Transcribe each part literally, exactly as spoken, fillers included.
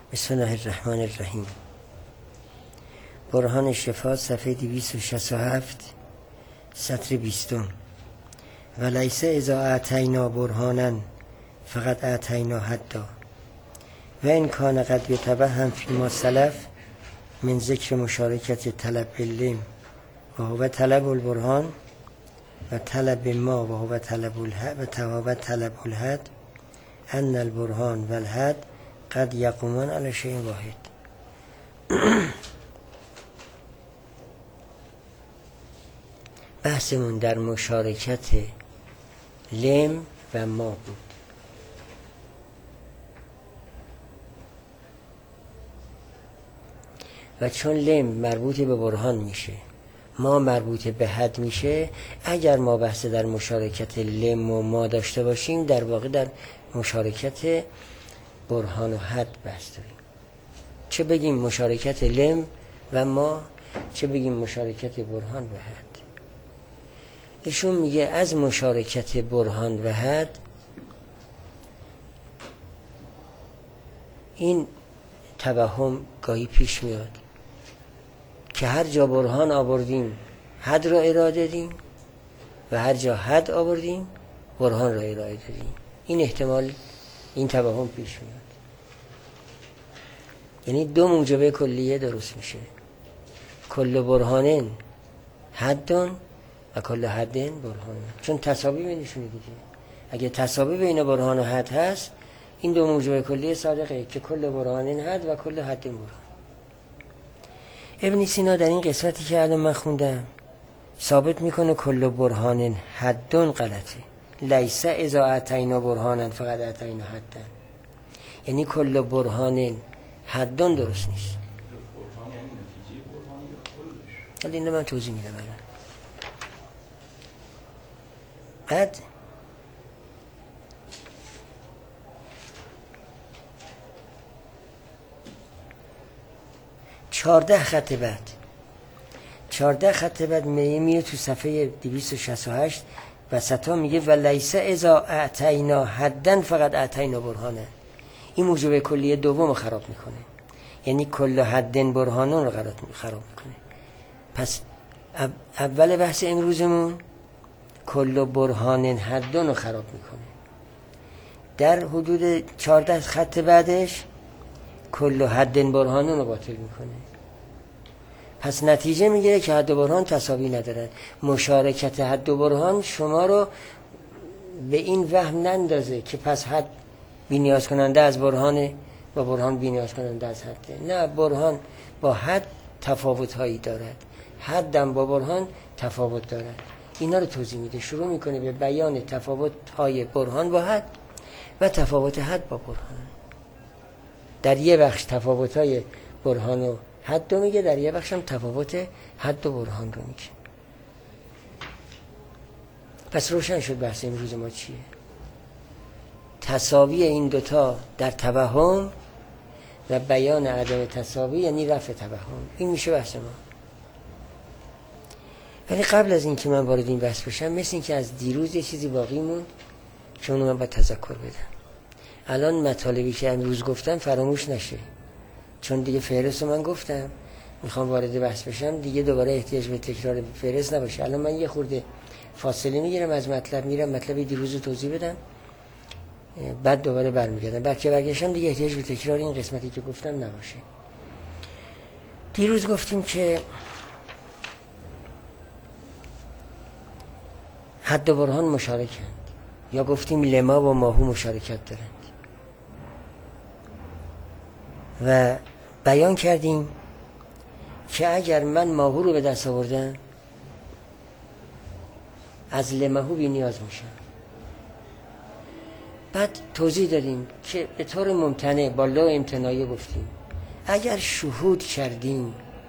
بسم الله الرحمن الرحیم. برهان شفا صفحه دویست و شصت و هفت سطر بیستم. و لیس اذا اعطینا برهانا فقط اعطینا حدا و این کان قد یتوهم فیما سلف من ذکر مشارکت طلب العلم و هو طلب البرهان و طلب ما و هو طلب الحد و تواب طلب الحد ان البرهان و الحد قد یقومان علی شیء واحد. بحثمون در مشارکت لم و ما بود. و چون لم مربوط به برهان میشه، ما مربوط به حد میشه، اگر ما بحث در مشارکت لم و ما داشته باشیم، در واقع در مشارکت برهان و حد بحث داریم. چه بگیم مشارکت لم و ما، چه بگیم مشارکت برهان و حد. ایشون میگه از مشارکت برهان و حد این توهم گاهی پیش میاد که هر جا برهان آوردیم حد را اراده دادیم و هر جا حد آوردیم برهان را ارائه دادیم. این احتمال، این توهم پیش میاد. یعنی دو موجبه کلیه درست میشه. کل برهانن حدن و کل حدن برهان. چون تساوی بینشونه دیگه. اگه تساوی بین برهان و حد هست، این دو موجبه کلیه صادقه که کل برهانن حد و کل حدن برهان. ابن سینا در این قسمتی که الان من خوندم ثابت میکنه کل برهانن حدن غلطه. لیس اذا اعطینا برهانا فقط اعطینا حدن. یعنی کل برهانن حدن درست نیست. حالا اینو من توضیح میدم. بعد چارده خط بعد چارده خط بعد میره تو صفحه دویست و شصت و هشت وسطا میگه و لیس اذا اعطینا حدن فقط اعطینا برهانه. این موجب کلیه دوم خراب میکنه. یعنی کل حدن برهانون رو خراب میکنه. پس اول بحث امروزمون کل برهانن حدن رو خراب میکنه. در حدود چارده خط بعدش کل حدن برهانن رو باطل میکنه. پس نتیجه میگیره که حد و برهان تساوی ندارن. مشارکت حد و برهان شما رو به این وهم نندازه که پس حد بی نیاز کننده از برهانه و برهان بی نیاز کننده از حده. نه، برهان با حد تفاوت هایی دارد، حدم با برهان تفاوت دارد. اینا رو توضیح میده. شروع میکنه به بیان تفاوت های برهان با حد و تفاوت حد با برهان. در یه بخش تفاوت های برهان و حد رو میگه، در یه بخش هم تفاوت حد و برهان رو میگه. پس روشن شد بحث امروز ما چیه. تساوی این دوتا در توهم و بیان عدم تساوی یعنی رفع توهم. این میشه بحث ما. ولی قبل از این که من وارد این بحث بشم، مثل این که از دیروز یه چیزی باقی موند که اونو من باید تذکر بدم. الان مطالبی که امروز گفتم فراموش نشه، چون دیگه فهرست رو من گفتم. میخوام وارد بحث بشم دیگه دوباره احتیاج به تکرار فهرست نباشه. الان من یه خورده فاصله میگیرم از مطلب، میرم مطلب دیروز رو توضیح بدم، بعد دوباره برمیگردم. بعد که برگشتم دیگه احتیاج به تکرار این قسمتی که گفتم نباشه. دیروز گفتیم که حد و برهان مشارکند، یا گفتیم لما و ماهو مشارکت دارند و بیان کردیم که اگر من ماهو رو به دست آوردم از لماهو بی نیاز میشم. بعد توضیح دادیم که به طور ممتنع با لا امتناعی گفتیم اگر شهود کردیم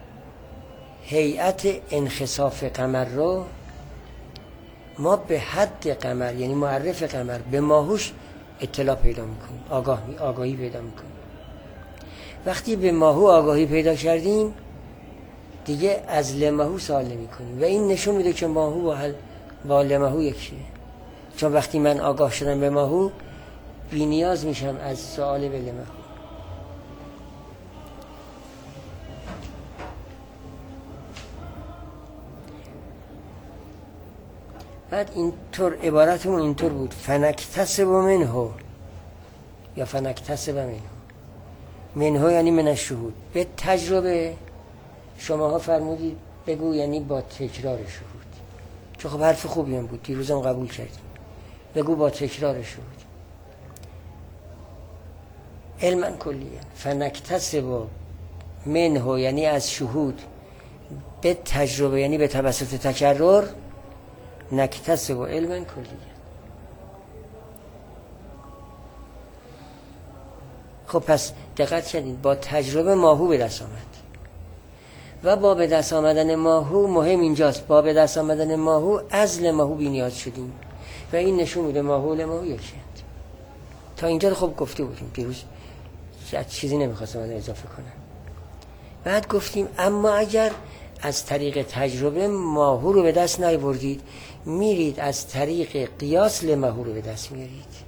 هیئت انخساف قمر رو، ما به حد قمر یعنی معرف قمر به ماهوش اطلاع پیدا میکنیم، آگاهی آگاهی پیدا میکنیم. وقتی به ماهو آگاهی پیدا کردیم دیگه از لماهو سوال نمی کنیم و این نشون میده که ماهو با, حل با لماهو یکیه. چون وقتی من آگاه شدم به ماهو بی نیاز میشم از سوال به لماهو. بعد اینطور عبارتمون اینطور بود فنکتسب منه یا فنکتسب منه. منه یعنی من الشهود، به تجربه. شماها فرمودید بگو یعنی با تکرار شهود، چون خب حرف خوبی هم بود، دیروزم قبول کردیم. بگو با تکرار شهود. علما کلیه. فنکتسب منه یعنی از شهود، به تجربه یعنی به توسط تکرر. نکتسب علما کلیه. خب پس دقت کردین با تجربه ماهو به دست آمد و با به دست آمدن ماهو مهم اینجاست، با به دست آمدن ماهو از لماهو بی نیاز شدیم و این نشون میده ماهو لماهو یکیه. تا اینجا خب گفته بودیم دیروز، چیزی نمیخواستم من اضافه کنم. بعد گفتیم اما اگر از طریق تجربه ماهو رو به دست نیاوردید، میرید از طریق قیاس لماهو رو به دست میارید.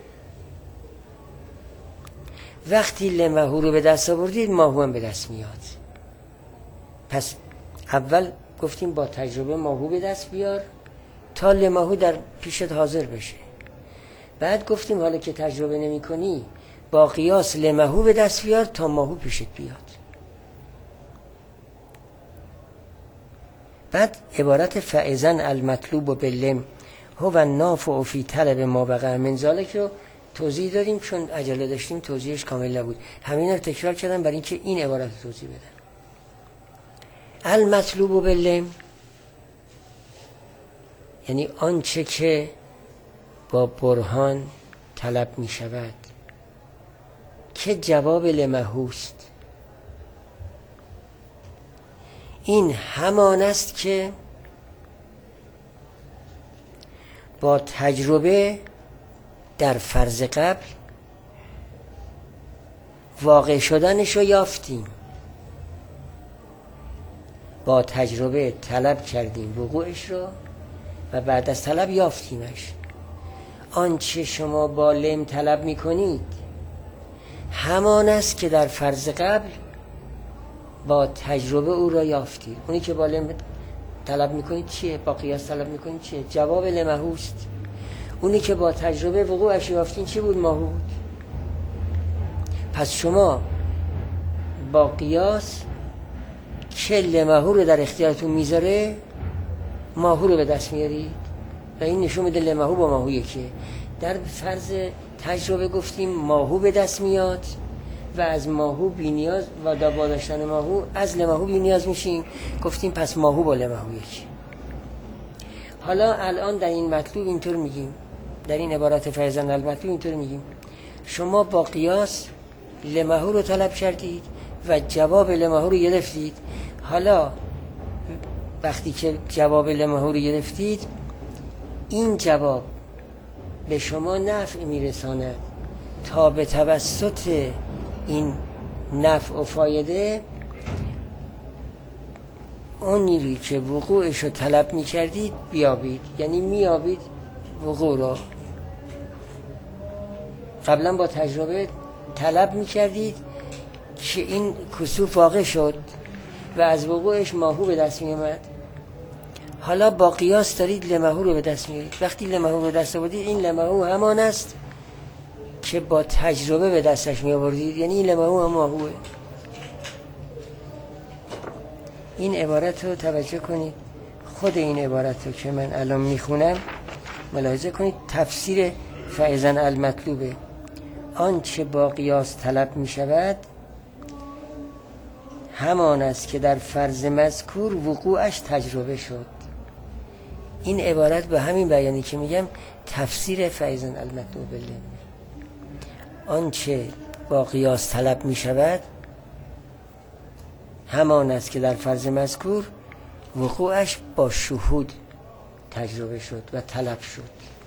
وقتی لماهو رو به دست آوردید ماهو هم به دست میاد. پس اول گفتیم با تجربه ماهو به دست بیار تا لماهو در پیشت حاضر بشه. بعد گفتیم حالا که تجربه نمی کنی با قیاس لماهو به دست بیار تا ماهو پیشت بیاد. بعد عبارت فاذن المطلوب باللم هو النافع فی طلب ما وقع من ذلک رو توضیح دادیم، چون عجله داشتیم توضیحش کامل نبود. همین رو تکرار کردم برای اینکه این عبارت رو توضیح بدم. المطلوب باللم یعنی آنچه که با برهان طلب می شود که جواب لمحوست، این همان است که با تجربه در فرض قبل واقع شدنش رو یافتیم. با تجربه طلب کردیم وقوعش رو و بعد از طلب یافتیمش. آنچه شما با لم طلب میکنید همان است که در فرض قبل با تجربه او را یافتید. اونی که با لم طلب میکنید چیه؟ با قیاس طلب میکنید چیه؟ جواب لمحوست. اونی که با تجربه وقوعش یافتین چی بود؟ ماهو بود. پس شما با قیاس که لمحو رو در اختیارتون میذاره ماهو رو به دست میارید و این نشون میده لمحو با ماهو یکیه. در فرض تجربه گفتیم ماهو به دست میاد و از ماهو بی نیاز و با داشتن ماهو از لمحو بی نیاز میشیم. گفتیم پس ماهو با لمحو یکی. حالا الان در این مطلوب اینطور میگیم، در این عبارت فاذن المطلوب اینطور میگیم شما با قیاس لمحو رو طلب کردید و جواب لمحو رو گرفتید. حالا وقتی که جواب لمحو رو گرفتید این جواب به شما نفع میرساند تا به توسط این نفع و فایده اون نیرویی که وقوعش رو طلب میکردید بیابید. یعنی میابید وقوع رو. قبلا با تجربه طلب میکردید که این کسوف واقع شد و از وقوعش ماهو به دست میامد. حالا با قیاس دارید لمحو رو به دست میارید. وقتی لمحو به دست آوردید این لمحو همان است که با تجربه به دستش می آوردید. یعنی این لمحو هم ماهوه. این عبارت رو توجه کنید. خود این عبارت رو که من الان میخونم ملاحظه کنید. تفسیر فاذن المطلوبه آنچه با قیاس طلب می شود همان است که در فرض مذکور وقوعش تجربه شد. این عبارت به همین بیانی که میگم تفسیر فاذن المطلوب باللم. آنچه با قیاس طلب می شود همان است که در فرض مذکور وقوعش با شهود تجربه شد و طلب شد.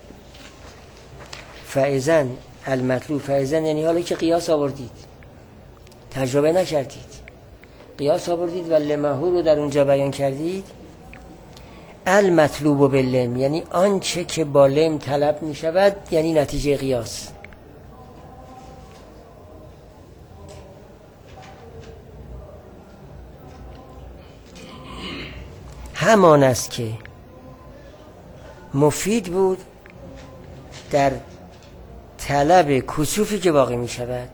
فاذن المطلوب، فاذن یعنی حالا که قیاس آوردید تجربه نکردید، قیاس آوردید و لمحو رو در اونجا بیان کردید. المطلوب باللم یعنی آنچه که با لم طلب می شود یعنی نتیجه قیاس. همان است که مفید بود در طلب کسوفی که واقع می شود.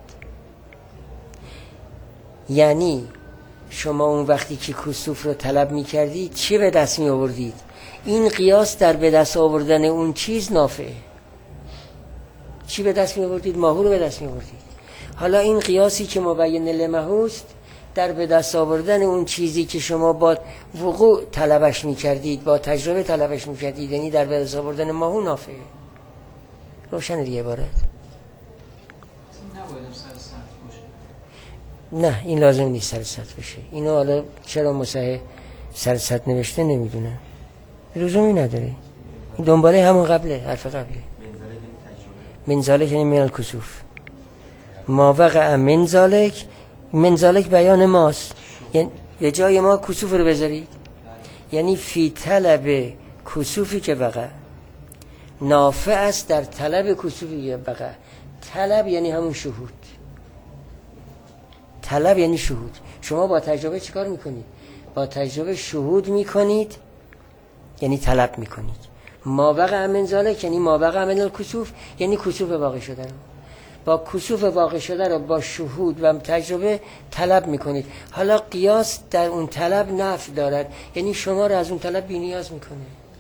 یعنی شما اون وقتی که کسوف رو طلب می کردید چی به دست می آوردید؟ این قیاس در به دست آوردن اون چیز نافعه. چی به دست می آوردید؟ ماهو رو به دست می آوردید. حالا این قیاسی که مبین لمهوست در به دست آوردن اون چیزی که شما با وقوع طلبش می کردید، با تجربه طلبش می کردید، یعنی در به دست آوردن ماهو نافعه. روشن دیگه عبارت؟ نه این لازم نیست سر سطح بشه. اینو حالا چرا مصحح سر سطح نوشته نمیدونم، لزومی نداره. این دنباله همون قبله، حرف قبله. من ذالک یعنی من الکسوف، ما وقع من ذالک. من ذالک بیان ماست، یعنی به جای ما کسوف رو بذارید، یعنی فی طلب کسوفی که وقع نافع است در طلب کسوفی که وقع. طلب یعنی همون شهود. طلب یعنی شهود. شما با تجربه چیکار میکنید؟ با تجربه شهود میکنید، یعنی طلب میکنید. ما وقع من ذالک یعنی ما وقع من الکسوف، یعنی کسوف واقع شده رو با کسوف واقع شده رو با شهود و تجربه طلب میکنید. حالا قیاس در اون طلب نفع دارد، یعنی شما رو از اون طلب بی نیاز میکنه.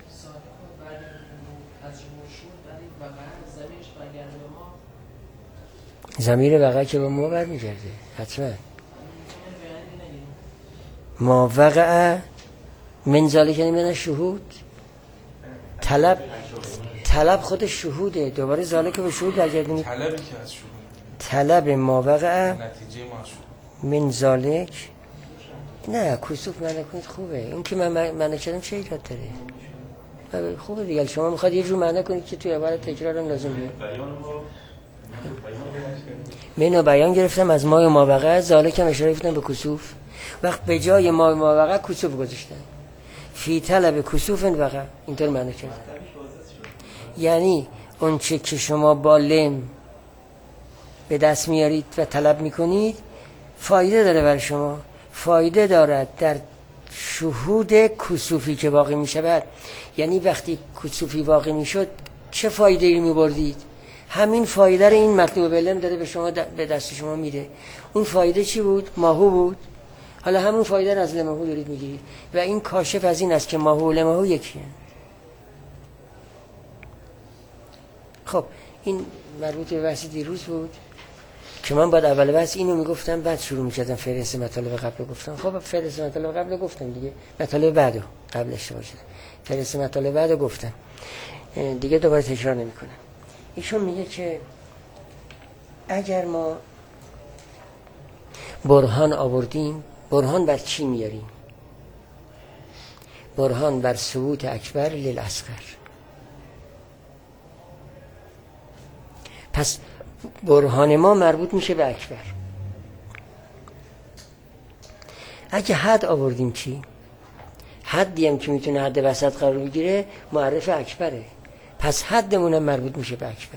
ضمیر وقع که به ما برمیگرده حتما. ما وقع من ذالک یعنی من شهود. طلب طلب خود شهوده، دوباره ذالک به شهود برگردونید. طلبی که از شهود، طلب ما وقع نتیجه ما شهود. من ذالک. نه کسوف منع کنید خوبه. اون که من منع کردم چه ایراد داره؟ خوبه دیگه. شما میخواد یه جور منع کنید که توی عبارت تکرار هم لازم بیاد. منو بیان گرفتم از ما و ما وقع، ذالک هم اشاره کردم به کسوف. وقت به جای ما و ما وقع کسوف گذاشتن. فی طلب کسوف وقع، اینطور معنی کرد. یعنی اون چه که شما با لم به دست میارید و طلب میکنید فایده داره برای شما. فایده دارد در شهود کسوفی که واقع میشود. یعنی وقتی کسوفی واقع میشد چه فایده ای میبردید؟ همین فایده رو این مطلوب به لم داره به شما به دست شما میده. اون فایده چی بود؟ ماهو بود. حالا همون فایده رو از لمهو دارید میگیرید و این کاشف از این است که ماهو و لمهو یکیه. خب این مربوط به بحث دیروز بود که من بعد اول بحث اینو میگفتم بعد شروع میکردم فهرست مطالب قبل گفتم. خب فهرست مطالب قبل گفتم دیگه، مطالب بعدو قبل اشتباه شد. فهرست مطالب بعدو گفتم دیگه، دوباره تکرار نمیکنم. ایشون میگه که اگر ما برهان آوردیم، برهان بر چی میاریم؟ برهان بر ثبوت اکبر للاصغر. پس برهان ما مربوط میشه به اکبر. اگه حد آوردیم چی؟ حدی هم که میتونه حد وسط قرار بگیره معرف اکبره. پس حدمون هم مربوط میشه به اکبر.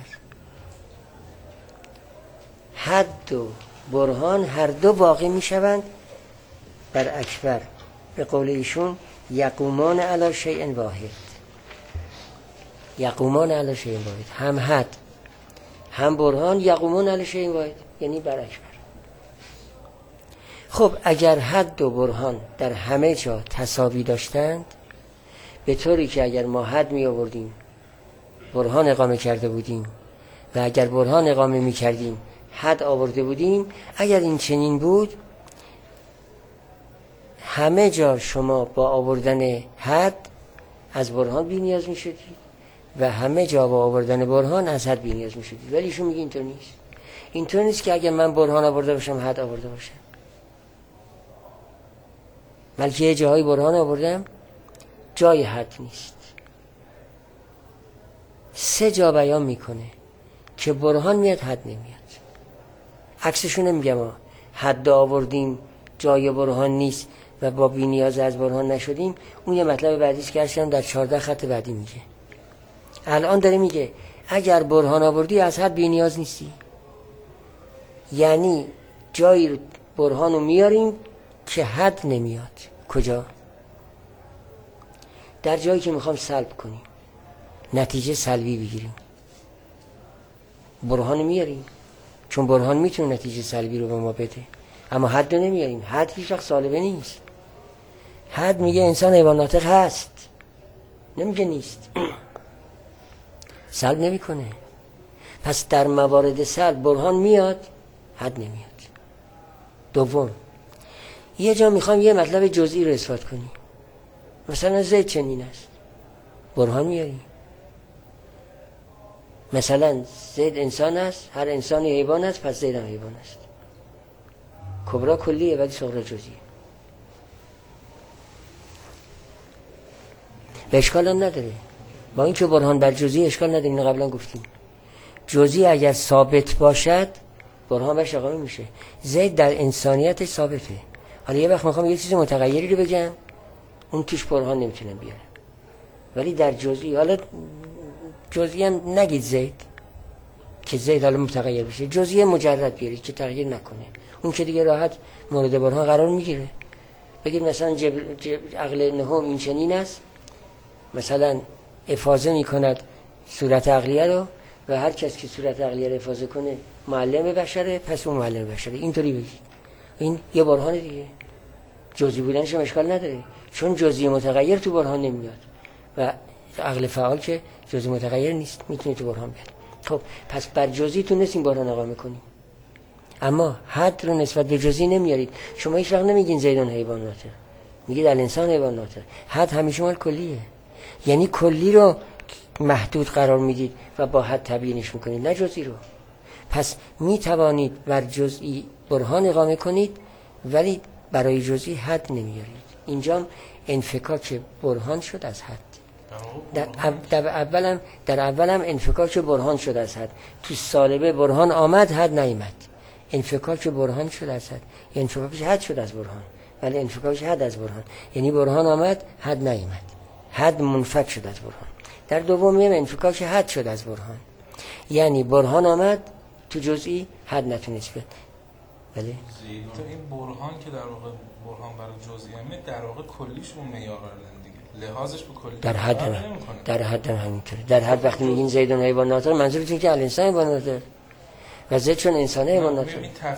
حد و برهان هر دو واقع میشوند بر اکبر. به قول ایشون یقومان علی شیء واحد. یقومان علی شیء واحد، هم حد هم برهان یقومان علی شیء واحد، یعنی بر اکبر. خب اگر حد و برهان در همه جا تساوی داشتند، به طوری که اگر ما حد می آوردیم برهان اقامه کرده بودیم و اگر برهان اقامه می کردیم حد آورده بودیم، اگر این چنین بود همه جا شما با آوردن حد از برهان بی نیاز می شدید و همه جا با آوردن برهان از حد بی نیاز می شدید. ولی ایشون میگه اینطور نیست. اینطور نیست که اگر من برهان آورده باشم حد آورده باشم، بلکه یه جاهای برهان آوردم جای حد نیست. سه جا بیان میکنه که برهان میاد حد نمیاد. عکسشون میگم ها، حد آوردیم جای برهان نیست و با بی نیاز از برهان نشدیم. اون یه مطلب بعدیش که هرشم در چهارده خط بعدی میگه. الان داره میگه اگر برهان آوردی از حد بی نیاز نیستی، یعنی جایی برهانو میاریم که حد نمیاد. کجا؟ در جایی که میخوام سلب کنیم. نتیجه سلبی بگیریم. برهان میاریم چون برهان میتونه نتیجه سلبی رو به ما بده، اما حد رو نمیاریم. حد هیچ وقت سالبه نیست. حد میگه انسان حیوان ناطق هست، نمیگه نیست. سلب نمیکنه. پس در موارد سلب برهان میاد، حد نمیاد. دوم، یه جا میخوام یه مطلب جزئی رو اثبات کنی، مثلا زید چنین است، برهان میاریم. مثلا زید انسان است، هر انسانی حیوان است، پس زید هم حیوان است. کبرا کلیه ولی صغرا جزئیه. و اشکال هم نداره. با اینکه برهان بر جزئی اشکال نداره، اینو قبلا گفتیم. جزئی اگر ثابت باشد برهان برش اقامه میشه. زید در انسانیتش ثابته. حالا یه وقت میخوام یه چیز متغیری رو بگم، اون توش برهان نمیتونم بیارم، ولی در جزئی، حالا جزئی هم نگید زید که زید حالا متغیر بشه، جزئی مجرد بیارید که تغییر نکنه، اون که دیگه راحت مورد برهان قرار میگیره. بگید مثلا جبر... جبر... عقل نهم این چنین است، مثلا افاضه میکند صورت عقلیه رو، و هر کس که صورت عقلیه رو افاضه کنه معلم بشره، پس اون معلم بشره. اینطوری بگید، این یه برهان دیگه. جزئی بودنش هم اشکال نداره، چون جزئی متغیر تو برهان نمیاد و عقل فعال که جزئی متغیر نیست، میتونه تو برهان بیاد. خب پس بر جزئی تونستیم برهان اقامه کنیم، اما حد رو نسبت به جزئی نمیارید. شما هیچ وقت نمیگین زیدون حیوان ناطق، میگید الانسان حیوان ناطق. حد همیشه مال کلیه، یعنی کلی رو محدود قرار میدید و با حد تبیینش میکنید، نه جزئی رو. پس میتوانید بر جزئی برهان اقامه کنید ولی برای جزئی حد نمیارید. اینجا انفکاک برهان شد از حد. در, در اولم در اولم انفکاک برهان شد از حد. تو سالبه برهان آمد، حد نیامد. انفکاک برهان شد از حد، انفکاکش حد شد از برهان، ولی انفکاکش حد از برهان، یعنی برهان آمد حد نیامد، حد منفک شد از برهان. در دومیم انفکاک حد شد از برهان، یعنی برهان آمد تو جزئی، حد نتونست بیاد. بله تو این برهان که در واقع برهان برای جزئی همه در واقع کلیش رو معیار قرارن دیگه، لحاظش به کلی در حد هم در حد هم همینطوره. در حد وقتی میگین زیدون حیوان ناطق، منظورتون که الانسان حیوان ناطق و زید چون انسانه حیوان ناطق.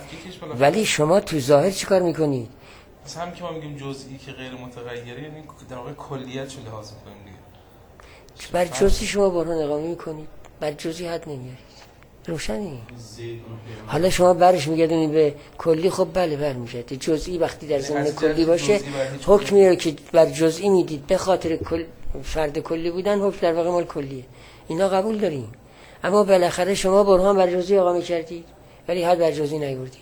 ولی شما تو ظاهر چیکار میکنید؟ مثلا هم که ما میگیم جزئی که غیر متغیره، یعنی در واقع کلیت رو لحاظ میکنیم دیگه. بر جزئی شما برهان اقامه میکنید، بر جزئی حد نمیارید. روشنی؟ حالا شما برش میگردونید به کلی، خب بله برمیگرده. جزئی وقتی در ضمن کلی باشه حکمی رو که بر جزئی میدید به خاطر کل فرد کلی بودن، حکم در واقع مال کلیه. اینا قبول داریم، اما بالاخره شما برهان بر جزئی اقامه کردید ولی حد بر جزئی نیاوردید.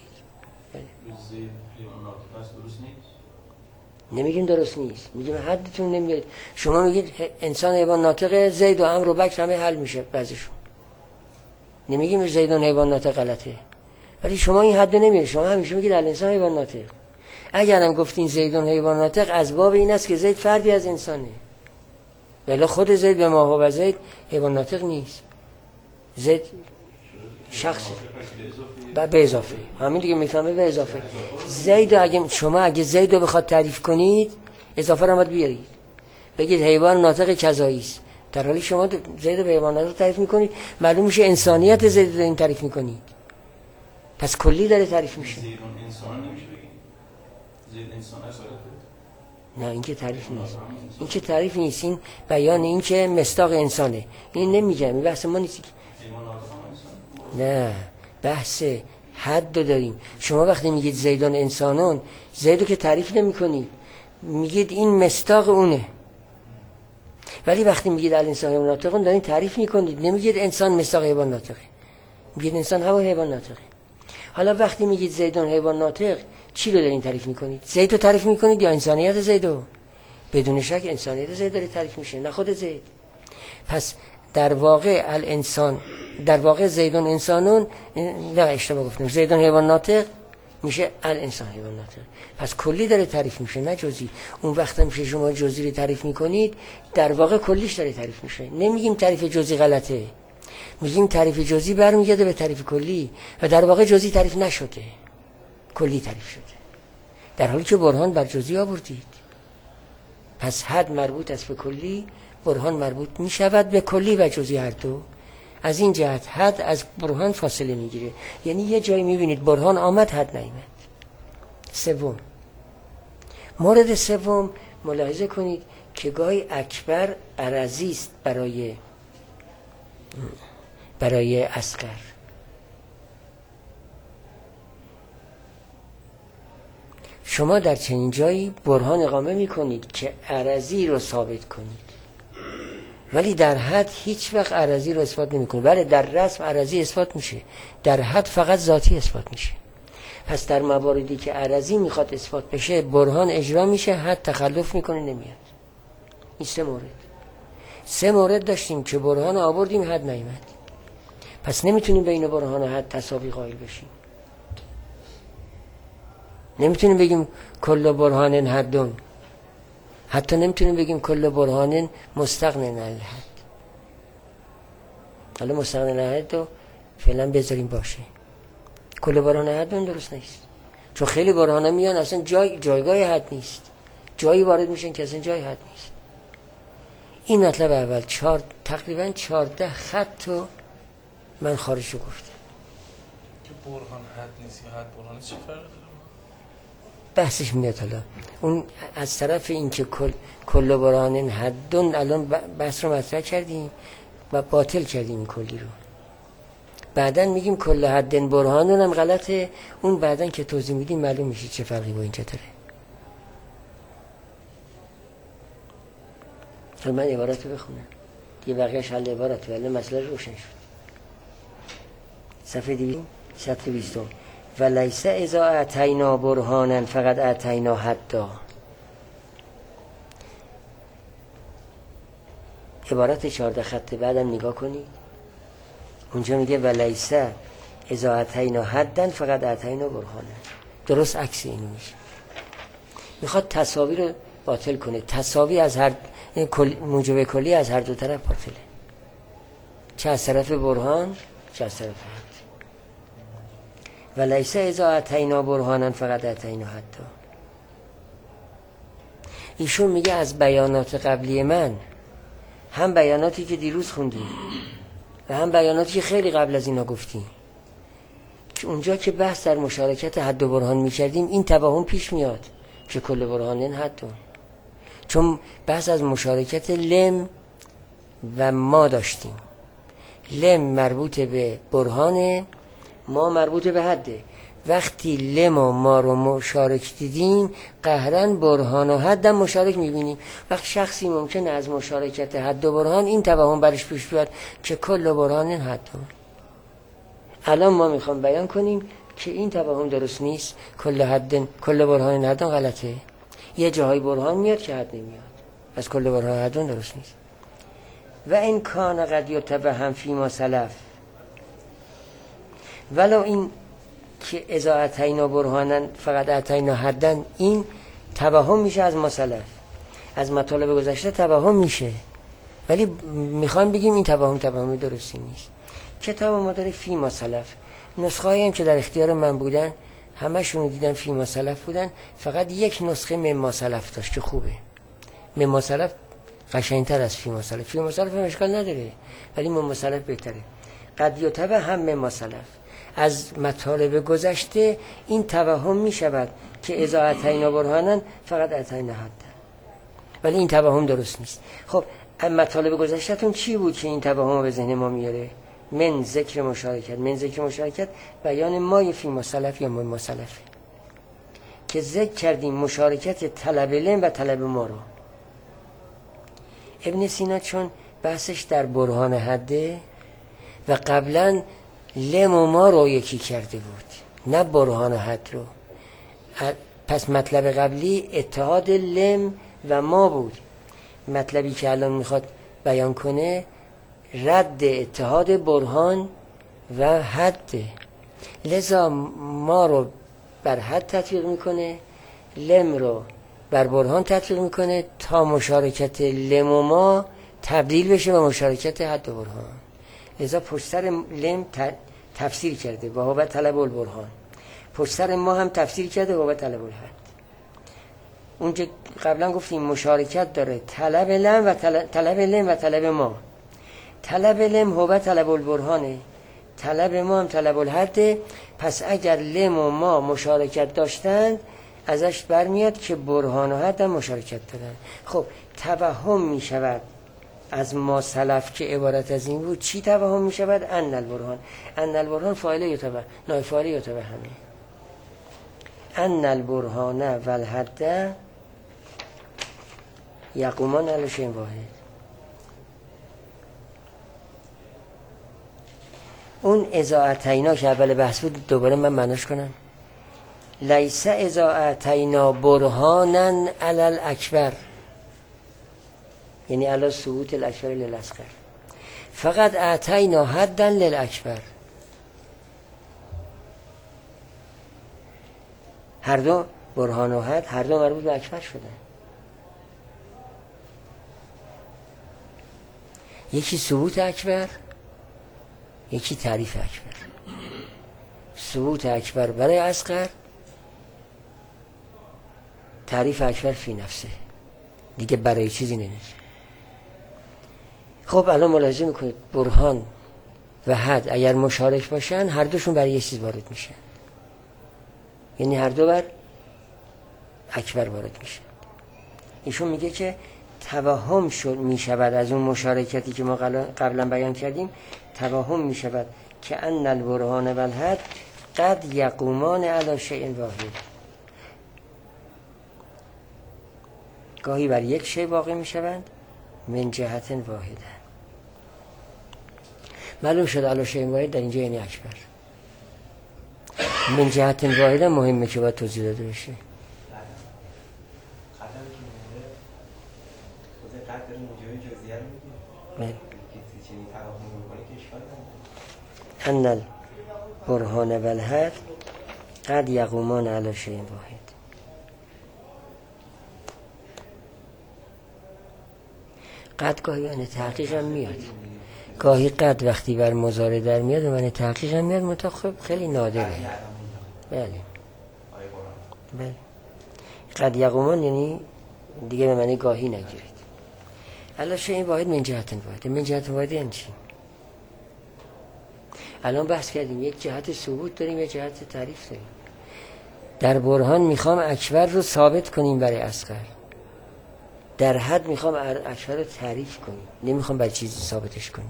نمیگیم درست نیست، میگیم حدتون نمیاد. شما میگید انسان حیوان ناطقه، زید و عمرو و بکر همه حل میشه بعضیشون. نمیگیم زیدون حیوان ناطق غلطه، ولی شما این حد نمیارید. شما همیشه میگید الانسان حیوان ناطق. اگرم گفتین زیدون حیوان ناطق، از باب این است که زید فردی از انسانه، ولی خود زید به ما و زید حیوان ناطق نیست. زید شخص به اضافه، همین دیگه میفهمه به اضافه. زید اگه شما اگه زید رو بخواد تعریف کنید، اضافه رو باید بیارید، بگید حیوان ناطق کذایی است، در حالی شما زید به حیوان ناطق تعریف میکنید، معلوم میشه انسانیت زید رو این تعریف میکنید، پس کلی داره تعریف میشه. زید انسان نمیشه بگید، زید انسان است. نه این که تعریف نیست، این که تعریف نیست، این بیان این که مصداق انسانه. این نمیگم، این بحث ما نیست. نه بحث حد رو داریم. شما وقتی میگید زیدان انسانون، زیدو که تعریف نمی کنید، میگید این مصداق اونه، ولی وقتی میگید الانسان حیوان ناطقون دارین تعریف میکنید، نمیگید انسان مصداق حیوان ناطقه، میگید انسان همون حیوان ناطقه. حالا وقتی میگید زیدان حیوان ناطق، چی رو دارین تعریف میکنید؟ زید رو تعریف میکنید یا انسانیت زیدو؟ بدون شک انسانیت زید داره تعریف میشه، نه خود زید. پس در واقع الانسان، در واقع زیدون انسانون، نه اشتباه گفتم، زیدون حیوان ناطق میشه الانسان حیوان ناطق. پس کلی داره تعریف میشه نه جزئی. اون وقت میشه شما جزئی رو تعریف میکنید، در واقع کلیش داره تعریف میشه. نمیگیم تعریف جزئی غلطه، میگیم تعریف جزئی برمیگرده به تعریف کلی و در واقع جزئی تعریف نشده، کلی تعریف شده، در حالی که برهان بر جزئی آوردید. پس حد مربوط است به کلی، برهان مربوط می شود به کلی و جزئی هر دو. از این جهت حد از برهان فاصله میگیره، یعنی یه جایی میبینید برهان آمد حد نیامد. سوم، مورد سوم ملاحظه کنید که گاهی اکبر عرضی است برای برای اصغر. شما در چنین جایی برهان اقامه میکنید که عرضی رو ثابت کنید، ولی در حد هیچ وقت عرضی رو اثبات نمیکنید. بله در رسم عرضی اثبات میشه، در حد فقط ذاتی اثبات میشه. پس در مواردی که عرضی میخواد اثبات بشه برهان اجرا میشه، حد تخلف میکنه نمیاد. این سه مورد سه مورد داشتیم که برهان آوردیم حد نیامد، پس نمیتونیم بین برهان و حد تساوی قائل بشیم. نمیتونیم بگیم کل برهان حدون، حتی نمیتونیم بگیم کل برهان مستغن عن الحد. حالا مستغن عن الحد رو فعلا بذاریم باشه. کل برهان حدون درست نیست، چون خیلی برهانا میان اصلا جای جایگاه حد نیست، جایی وارد میشن که اصلا جای حد نیست. این مطلب اول. چهار تقریبا چهارده خط رو من خارج رو گفتم که برهان حد نیست یا حد برهان چه فرقی داره؟ بحثش میاد. حالا اون از طرف این که کل کل برهان حدون الان بحث رو مطرح کردیم و باطل کردیم این کلی رو. بعدن میگیم کل حدن برهانون هم غلطه، اون بعدن که توضیح میدیم معلوم میشه چه فرقی با اینجا داره. حالا من عبارت رو بخونم دیگه، بقیهش حل عبارت، ولی مسئله روشن شد. صفحه دویستم سطر بیستم. و لیس اذا اعطینا برهانا فقط اعطینا حدا. عبارت چهارده خط بعدم نگاه کنید، اونجا میگه و لیس اذا اعطینا حدا فقط اعطینا برهانا. درست عکس اینو میشه. میخواد تساوی رو باطل کنه. تساوی از هر موجب کلی از هر دو طرف باطله، چه از طرف برهان چه از طرف حد. و لیس اذا اعطینا برهانا فقط اعطینا حدا. ایشون میگه از بیانات قبلی من، هم بیاناتی که دیروز خوندیم و هم بیاناتی که خیلی قبل از اینا گفتیم، که اونجا که بحث در مشارکت حد و برهان میکردیم این توهم پیش میاد که کل برهانن حدون، چون بحث از مشارکت لم و ما داشتیم. لم مربوط به برهانه، ما مربوط به حده. وقتی لم و ما رو مشارک دیدیم قهرن برهان و حد هم مشارک میبینیم. وقت شخصی ممکنه از مشارکت حد و برهان این توهم برش پیش بیاد که کل برهان حدون. الان ما میخوام بیان کنیم که این توهم درست نیست، کل حد کل برهان حدون غلطه. یه جاهای برهان میاد که حد نمیاد، از کل برهان حدون درست نیست. و این کان قد یتوهم فیما سلف، ولو این که اذا اعطینا برهانا فقط اعطینا حدن این توهم میشه از ما سلف، از مطالب گذشته توهم میشه، ولی میخوام بگیم این توهم توهم درستی نیست. کتاب ما داره فیما سلف. نسخه هایی هم که در اختیار من بودن همشون دیدن فیما سلف بودن، فقط یک نسخه مما سلف داشت که خوبه. مما سلف قشنگتر از فیما سلف. فیما سلف هم اشکال نداره، ولی مما سلف بهتره. قد یتوهم هم مما سلف، از مطالب گذشته این توهم می شود که اذا اعطینا برهانا فقط اعطینا حدا، ولی این توهم درست نیست. خب مطالب گذشته‌تون چی بود که این توهم به ذهن ما میاره؟ من ذکر مشارکت. من ذکر مشارکت بیان مای فی مسلف یا ما سلف که ذکر کردیم مشارکت طلب علم و طلب ما رو. ابن سینا چون بحثش در برهان حده و قبلا لم و ما رو یکی کرده بود، نه برهان حد رو، پس مطلب قبلی اتحاد لم و ما بود. مطلبی که الان میخواد بیان کنه رد اتحاد برهان و حد، لذا ما رو بر حد تطبیق میکنه، لم رو بر برهان تطبیق میکنه تا مشارکت لم و ما تبدیل بشه به مشارکت حد و برهان. لذا پشت سر لم تفسیر کرده و هو طلب البرهان، پشت سر ما هم تفسیر کرده و هو طلب الحد. اونجا قبلا گفتیم مشارکت داره طلب لم و طلب, طلب لم و طلب ما. طلب لم هو طلب البرهانه، طلب ما هم طلب الحده. پس اگر لم و ما مشارکت داشتند ازش برمیاد که برهان و حد هم مشارکت دارن. خب توهم می شود از ما سلف که عبارت از این بود. چی توهم می شود؟ ان البرهان. ان البرهان فاعل یتبع، نائب فاعل یتبع همه. ان البرهان و الحد یقومان علی شیء واحد. اون اذا اتینا که اول بحث بود دوباره من معناش کنم. لیس اذا اتینا برهانا علی الاکبر، یعنی علی ثبوت الاکبر للاصغر، فقط اتینا حدا للاکبر. هر دو برهان و حد هر دو مربوط به اکبر شدن. یکی ثبوت اکبر، یکی تعریف اکبر. ثبوت اکبر برای اصغر، تعریف اکبر فی نفسه، دیگه برای چیزی نمیشه. خب الان ملاحظه میکنید برهان و حد اگر مشارک باشن هر دوشون برای یه چیز وارد میشن، یعنی هر دو بر اکبر وارد میشن. ایشون میگه که توهم شد میشود از اون مشارکتی که ما قبلا بیان کردیم، توهم میشود که ان البرهان و الحد قد یقومان علی شیء واحد، گاهی بر یک شی واقع میشوند من جهت واحده. معلوم شد علی شیء واحد در اینجا یعنی اکبر. من جهت واحده مهمه که باید توضیح داده بشه. ان البرهان و الحد قد یقومان علی شیء واحد. قد گاهی یعنی تحقیق هم میاد، گاهی قد وقتی بر مضارع در میاد و معنی تحقیق هم میاد، متأخر خیلی نادره. بله بله. قد یقومان یعنی دیگه به معنی گاهی نگیرید. علی شیء واحد من جهت واحد. من جهت واحد یعنی چی؟ الان بحث کردیم یک جهت ثبوت داریم، یک جهت تعریف داریم. در برهان میخوام اکبر رو ثابت کنیم برای اصغر، در حد میخوام اکبر رو تعریف کنیم، نمیخوام برای چیزی ثابتش کنیم.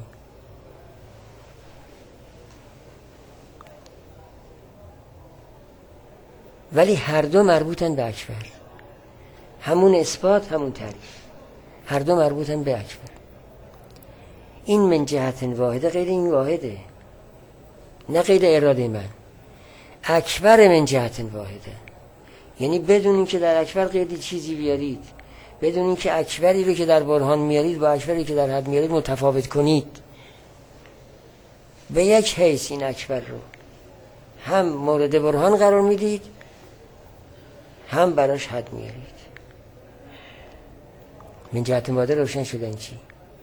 ولی هر دو مربوطن به اکبر، همون اثبات همون تعریف، هر دو مربوطن به اکبر. این من جهت واحده غیر این واحده، نه غیر اراده من. اکبر من جهت واحده یعنی بدون این که در اکبر غیر چیزی بیارید، بدون این که اکبری رو که در برهان میارید با اکبری که در حد میارید متفاوت کنید، به یک حیث این اکبر رو هم مورد برهان قرار میدید هم براش حد میارید. من جهت واحده روشن شدن چی؟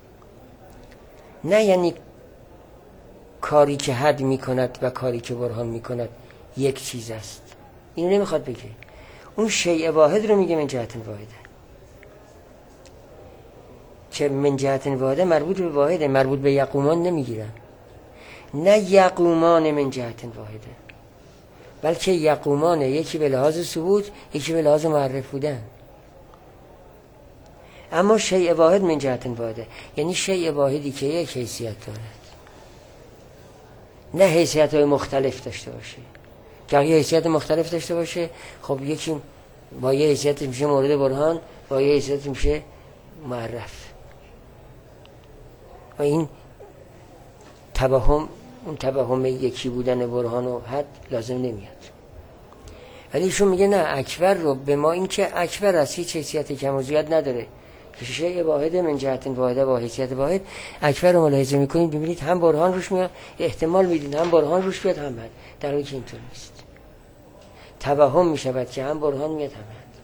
نه یعنی کاری که حد میکند و کاری که برهان میکند یک چیز است، اینو نمیخواد بگه. اون شیء واحد رو میگه من جهت واحده، که من جهت واحده مربوط به واحده، مربوط به یقومان نمیگیرن. نه یقومان من جهت واحده، بلکه یقومان یکی به لحاظ ثبوت یکی به لحاظ معرف بودن. اما شیء واحد من جهت واحده یعنی شیء واحدی که یک حیثیت دارد، نه حیثیت های مختلف داشته باشه. که یه حیثیت مختلف داشته باشه خب یکی با یه حیثیت میشه مورد برهان، با یه حیثیت میشه معرف، و این توهم، اون توهم یکی بودن برهان و حد لازم نمیاد. ولی ایشون میگه نه، اکبر رو به ما این که اکبر از هیچ حیثیت کم و زیاد نداره، که شیء واحد من جهت واحده با حیثیت واحد، اکبر رو ملاحظه میکنید ببینید هم برهان روش میاد، احتمال میدید هم برهان روش بیاد هم حد، در حالی که اینطور نیست. توهم میشود که هم برهان میاد هم حد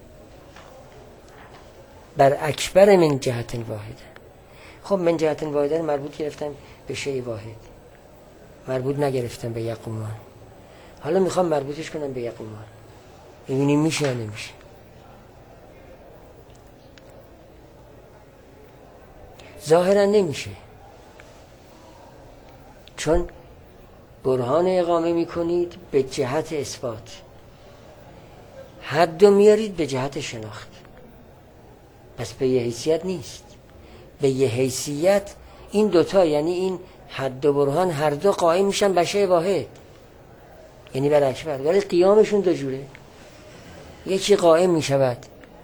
بر اکبر من جهت واحده. خب من جهت واحده مربوط گرفتم به شیء واحد، مربوط نگرفتم به یقومان. حالا میخوام مربوطش کنم به یقومان، ببینیم میشه یا نمیشه. ظاهرا نمیشه، چون برهان اقامه میکنید به جهت اثبات، حد رو میارید به جهت شناخت، پس به یه حیثیت نیست. به یه حیثیت این دوتا، یعنی این حد و برهان هر دو قائم میشن بر شیء واحد، یعنی بر اکبر، ولی قیامشون دو جوره. یکی قائم میشود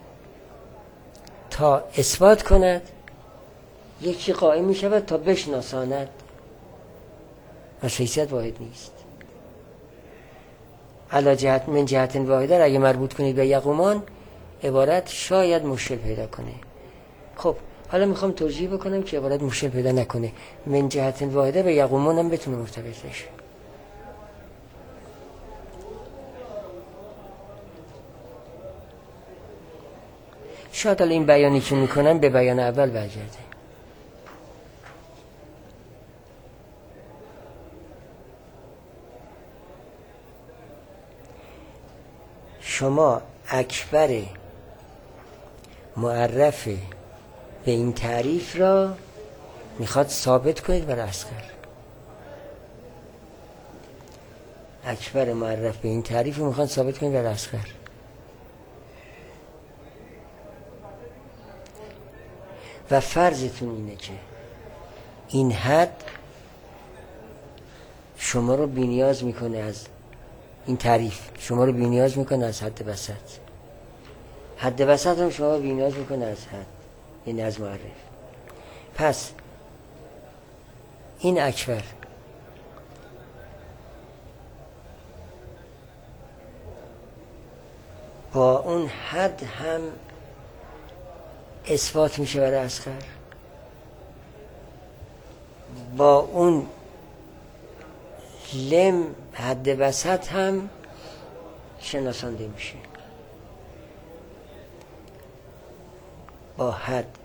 تا اثبات کند، یکی قائم میشود تا بشناساند، و حیثیت واحد نیست. علا جهت من جهت واحده اگه مربوط کنید به یقومان، عبارت شاید مشکل پیدا کنه. خب حالا میخوام توجیه بکنم که عبارت مشکل پیدا نکنه. من جهت واحده به یقومان هم بتونه مرتبط بشه. شاید حالا این بیانی که میکنم به بیان اول برگرده. شما اکبر معرف به این تعریف را میخواد ثابت کنید بر اصغر. اکبر معرف به این تعریف رو میخواد ثابت کنید بر اصغر. و فرضتون اینه که این حد شما رو بی‌نیاز میکنه از این تعریف، شما رو بی‌نیاز میکنه از حد وسط، حد وسط هم شما رو بی‌نیاز میکنه از حد، یعنی از معرف. پس این اکبر با اون حد هم اثبات میشه برای اصغر، با اون لم حد وسط هم شناسانده میشه، با حد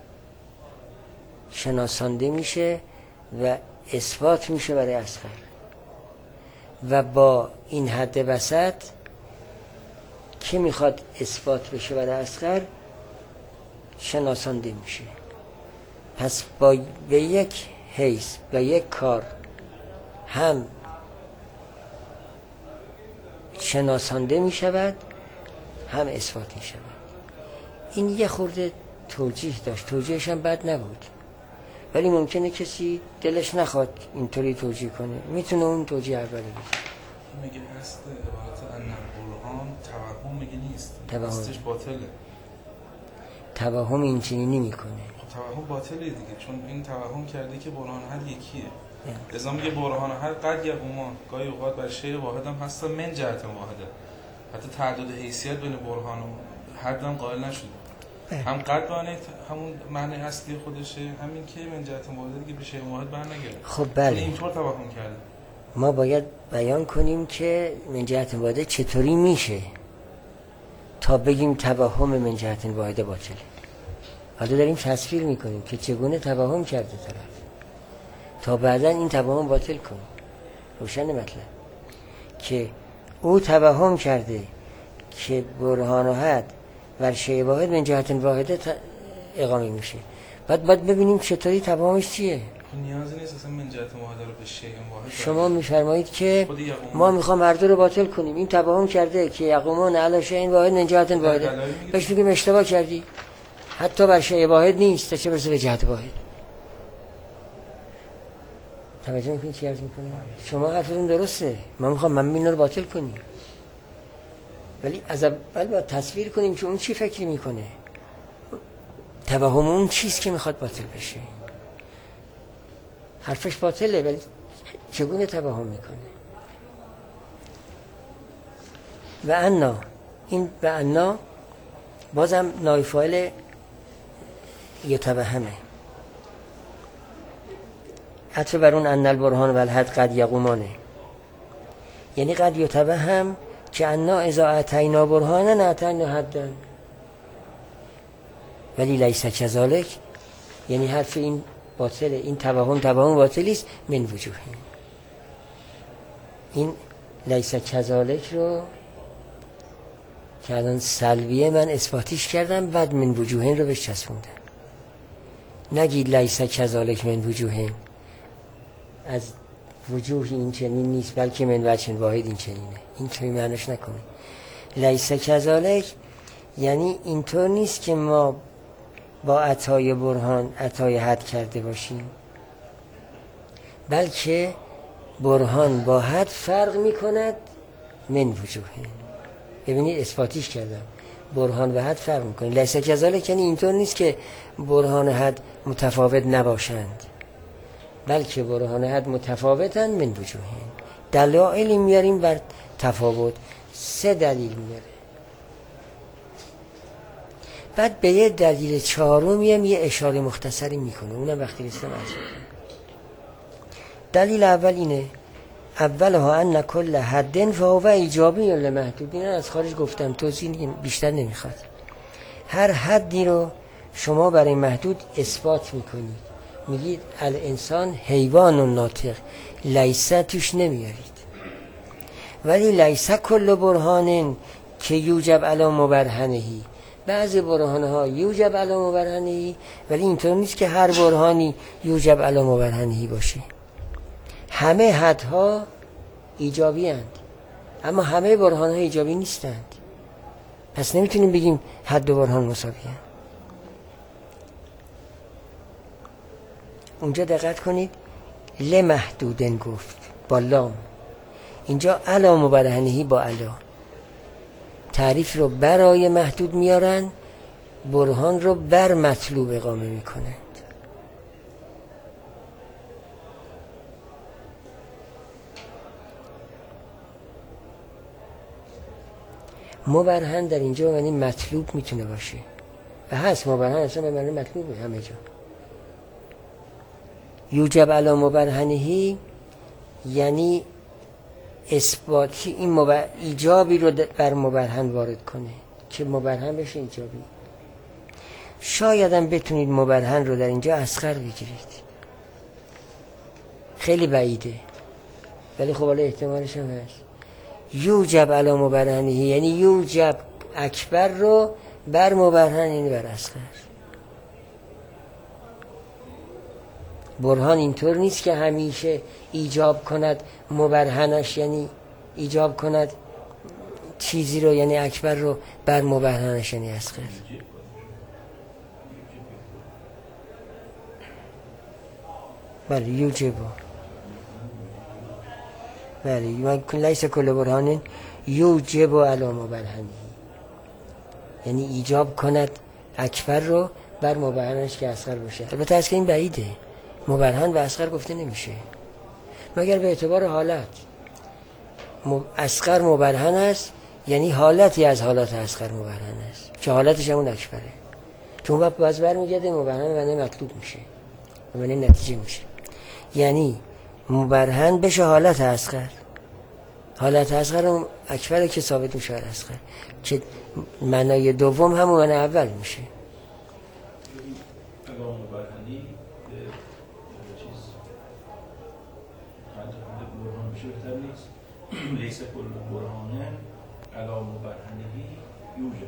شناسانده میشه و اثبات میشه برای اصغر، و با این حد وسط که میخواد اثبات بشه برای اصغر شناسانده میشه. پس با به یک حیث و یک کار هم شناسانده میشود هم اثبات میشود. این یه خورده توجیه داشت، توجیهش هم بد نبود، ولی ممکنه کسی دلش نخواد اینطوری توجیه کنه، میتونه اون توجیه اولی بشه. میگه هست عبارت ان البرهان توهم میگه نیست، هستش باطله. توهم این چنینی میکنه. خب توهم باطله دیگه، چون این توهم کرده که برهان حد یکیه. لذا میگه برهان حد قد یقومان، گاهی اوقات بر شیء واحد هم هست من جهت واحده، حتی تعدد حیثیت بین برهان و حد هم قائل نشده. هم قد بانه همون معنی اصلی خودشه، همین که من جهت واحده دیگه به شیء واحد برنگرده. خب بله، اینطور توهم کرده. ما باید بیان کنیم که من جهت واحده چطوری میشه تا بگیم توهم من جهت واحده باطله. حالا داریم تصویر میکنیم که چگونه توهم کرده طرف تا بعدا این توهم باطل کنیم. روشن مطلب که او توهم کرده که برهان و حد بر شیء واحد من جهت واحده اقامه میشه، بعد باید ببینیم چطوری توهمش چیه. نیازی نیست اصلا من جهت واحده رو به شیء واحد. شما میفرمایید که ما میخوام هر دو رو باطل کنیم، این توهم کرده که یقومون علی شیء واحد من جهت واحده، بهش میگیم اشتباه کردی، حتی بر شیء واحد نیست، تا چه برسه به جهت واحد. توجه میکنید چی عرض میکنم؟ شما حرفتون درسته، ما میخوام من اینا رو باطل کنیم، ولی از اول باید تصویر کنیم که اون چی فکری میکنه، توهم اون چیست که میخواد باطل بشه. حرفش باطله ولی چگونه توهم میکنه. و انا، این و انا بازم نایفایل یتوهمه، حتی بر اون ان البرهان و الحد قد یقومانه، یعنی قد یتوهم که انا اذا اتینا برهانا اتینا حدا، ولی لیس کذالک، یعنی حرف این باطله، این توهم توهم باطلی است من وجوه. این لیس کذالک رو که الان سلبیه من اثباتیش کردم، بعد من وجوهین رو بهش چسبوندم. نگید لیس کذالک من وجوه، از وجوه این چنین نیست، بلکه من وجه واحد این چنینه. این توی معنیش نکنید. لیس کذالک یعنی اینطور نیست که ما با عطای برهان عطای حد کرده باشیم، بلکه برهان با حد فرق می کند من وجوه. ببینید اثباتیش کردم، برهان و حد فرق می کند. لیس کذالک یعنی اینطور نیست که برهان و حد متفاوت نباشند، بلکه برهان و حد متفاوتند من وجوه. دلایلی میاریم بر تفاوت، سه دلیل میاره. بعد به یه دلیل چهارمی هم یه اشاره مختصری میکنه، اونم وقتی رسیدم از دلیل اول اینه، اولها ان کل حد فهو ایجابی لمحدود. این از خارج گفتم، توضیح بیشتر نمیخواد. هر حدی رو شما برای محدود اثبات میکنید، میگید الانسان حیوان و ناطق، لیس توش نمیارید. ولی لیس کل برهان که یوجب علی مبرهنهی، بعضی برهانه ها یوجب علی مبرهنهی، ولی اینطور نیست که هر برهانی یوجب علی مبرهنهی باشه. همه حدها ایجابی هستند، اما همه برهان ها ایجابی نیستند. پس نمیتونیم بگیم حد و برهان مساوی هستند. اونجا دقت کنید، لمحدودن گفت با لام، اینجا علا مبرهنهی با علا. تعریف رو برای محدود میارن، برهان رو بر مطلوب اقامه میکنند. مبرهن در اینجا معنی مطلوب میتونه باشه و هست. مبرهن اصلا به معنی مطلوبه همه جا. یوجب علی مبرهنهی یعنی اثباتی، این مبر... ایجابی رو بر مبرهن وارد کنه که مبرهن بشه ایجابی. شاید هم بتونید مبرهن رو در اینجا اصغر بگیرید، خیلی بعیده ولی خب حالا احتمالش هم هست. یوجب علی مبرهنهی یعنی یوجب اکبر رو بر مبرهن، یعنی بر اصغر. برهان اینطور نیست که همیشه ایجاب کند مبرهنش، یعنی ایجاب کند چیزی رو یعنی اکبر رو بر مبرهنش یعنی اصغر. بله یوجب، بله لیس کل برهان یوجب علی مبرهنهی یعنی ایجاب کند اکبر رو بر مبرهنش که اصغر باشه. البته از که این بعیده، مبرهن و اصغر گفته نمیشه مگر به اعتبار حالت. اصغر مبرهن است یعنی حالتی از حالات اصغر مبرهن است که حالتش همون اکبره، چون وقت باز برمیگرده مبرهن و مطلوب میشه و نتیجه میشه. یعنی مبرهن بشه حالت اصغر، حالت اصغر هم اکبره که ثابت میشه اصغر، که معنای دوم همون معنی اول میشه. لیس کل برهان علی مبرهنهی یوجب.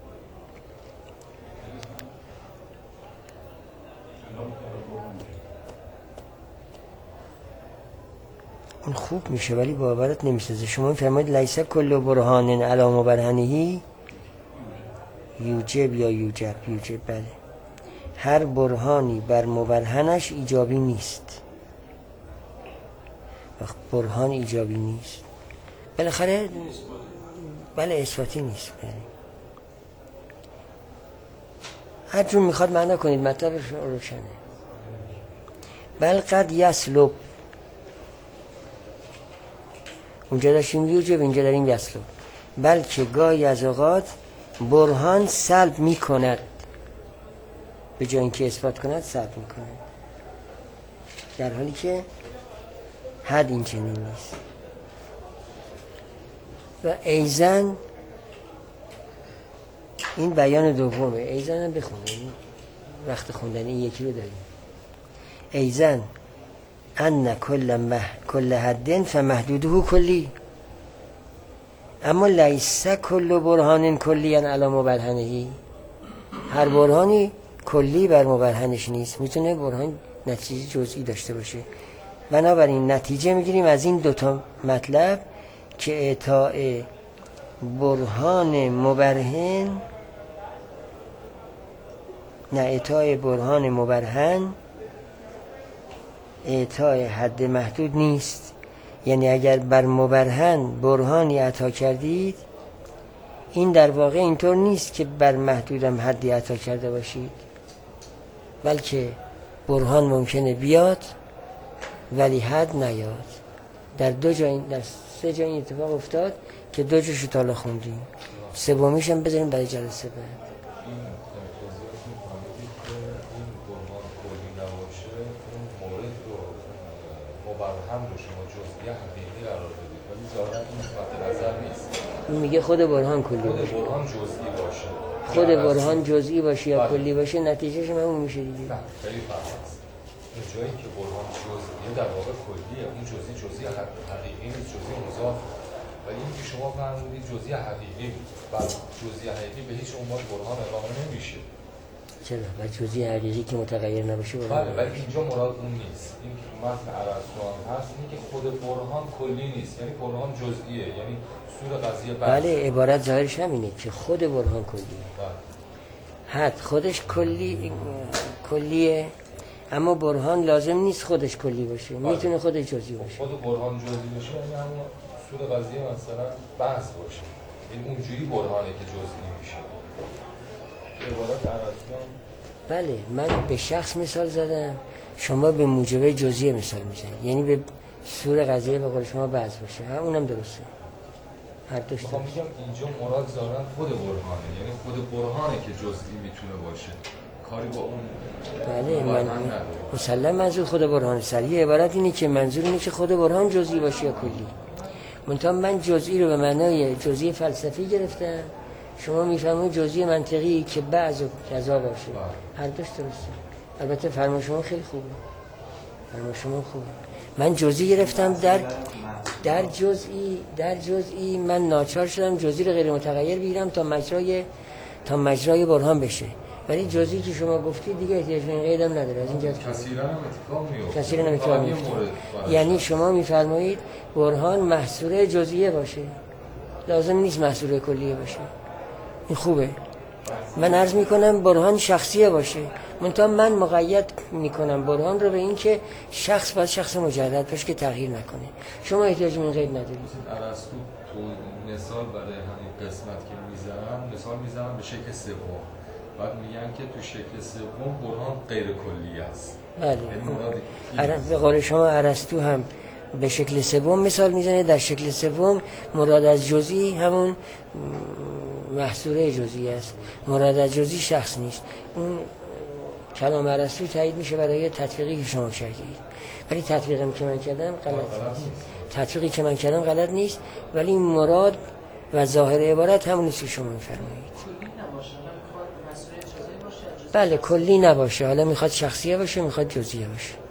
اون خوب میشه ولی باورت نمیسازه. شما فرمایید لیس کل برهان علی مبرهنهی یوجب یا یوجب. یوجب بله، هر برهانی بر مبرهنش ایجابی نیست. وقت برهان ایجابی نیست بالاخره بله اثباتی نیست. بله هر جون میخواد معنا کنید، مطلب روشنه. بل قد یسلب، اونجا داشتیم یوجب، اینجا داریم یسلب. بلکه گاهی از اوقات برهان سلب میکند، به جای اینکه اثبات کند سلب میکند، در حالی که حد این چنین نیست. و ایزن این بیان دومه، ایزن هم بخونیم وقت خوندن این یکی رو داریم. ایزن ان کل مح... کل حدن فمحدوده کلی، اما لیس کل برهان کلی علی مبرهنهی، هر برهانی کلی بر مبرهنش نیست، میتونه برهان نتیجه جزئی داشته باشه. بنابراین نتیجه میگیریم از این دوتا مطلب که اعطاء برهان مبرهن نه اعطاء برهان مبرهن اعطاء حد محدود نیست. یعنی اگر بر مبرهن برهانی عطا کردید، این در واقع اینطور نیست که بر محدودم حدی عطا کرده باشید، بلکه برهان ممکنه بیاد ولی حد نیاد. در دو جای در سه جای این اتفاق افتاد که دو جاشو تا حالا خوندیم، سومیش هم بذاریم برای جلسه بعد. اون میگه خود برهان کلی باشه، خود برهان جزئی باشه، خود برهان جزئی باشه یا کلی باشه، نتیجهش هم اون میشه دیگه. نه خیلی فرق است. اون جایی که برهان جزئی در واقع کلیه، اون جزئی جزئی حقیقی نیست، جزئی مضاف. ولی اینکه شما فرمودید جزئی حقیقی، بعد جزئی حقیقی به هیچ عنوان برهان اقامه نمیشه. چرا؟ و جزئی حقیقی که متغیر نباشه برهان. بله، ولی اینجا مراد اون نیست. این که متن ارسطو هست اینه که خود برهان کلی نیست، یعنی برهان جزئیه، یعنی سور قضیه بحث. بله، عبارت ظاهرش همینه که خود برهان کلیه. بله. حد خودش کلی کلیه، اما برهان لازم نیست خودش کلی باشه، بله. میتونه خودش جزئی باشه. خود برهان جزئی باشه یعنی همون سور قضیه مثلا بحث باشه، این اونجوری برهانه که جزئی میشه. عبارت ارسطو. بله، من به شخص مثال زدم، شما به موجبه جزئی مثال میزنید، یعنی به سور قضیه به قول شما بحث باشه. ها، اونم درسته. هر دوش میخوام میگم اینجا مراد ظاهرا خود برهانه، یعنی خود برهانه که جزئی میتونه باشه، کاری با اون. بله، من مسلم منظور خود برهان سریع عبارت اینه که منظور اینه که خود برهان جزئی باشه یا کلی. منتها من جزئی رو به معنای جزئی فلسفی گرفتم، شما میفهمید جزئی منطقی که بعض و کذا باشه. هر دوش درسته. البته فرمان شما خیلی خوبه، فرمان شما خوبه. من جزئی گرفتم در در جزئی در جزئی من ناچار شدم جزئی رو غیر متغیر بگیرم تا مجرای تا مجرای برهان بشه. ولی جزئی که شما گفتید دیگه احتیاج به این قید هم نداره. از اینجا کثیرا هم اتفاق میفته. کثیرا هم اتفاق میفته. یعنی شما میفرمایید برهان محصوره جزئیه باشه، لازم نیست محصوره کلیه باشه. این خوبه. من عرض میکنم برهان شخصیه باشه، منتها من مقید میکنم برهان رو به این که شخص باید شخص مجرد باشه که تغییر نکنه. شما احتیاج به این قید ندارید. ارسطو تو مثال برای همین قسمت که میذارم مثال میذارم به شکل سوم، بعد میگن که تو شکل سوم برهان غیر کلی است. بله، به قول شما ارسطو هم به شکل سوم مثال میزنه. در شکل سوم مراد از جزئی همون محصوره جزئی است، مراد از جزئی شخص نیست. اون کلام ارسطو تایید میشه برای تطبیقی که شما کردید، ولی تطبیقی که من کردم غلط نیست. تطبیقی که من کردم غلط نیست، ولی مراد و ظاهر عبارت همون است که شما میفرمایید. بله، کلی نباشه، حالا میخواد شخصیه باشه، میخواد جزئیه باشه.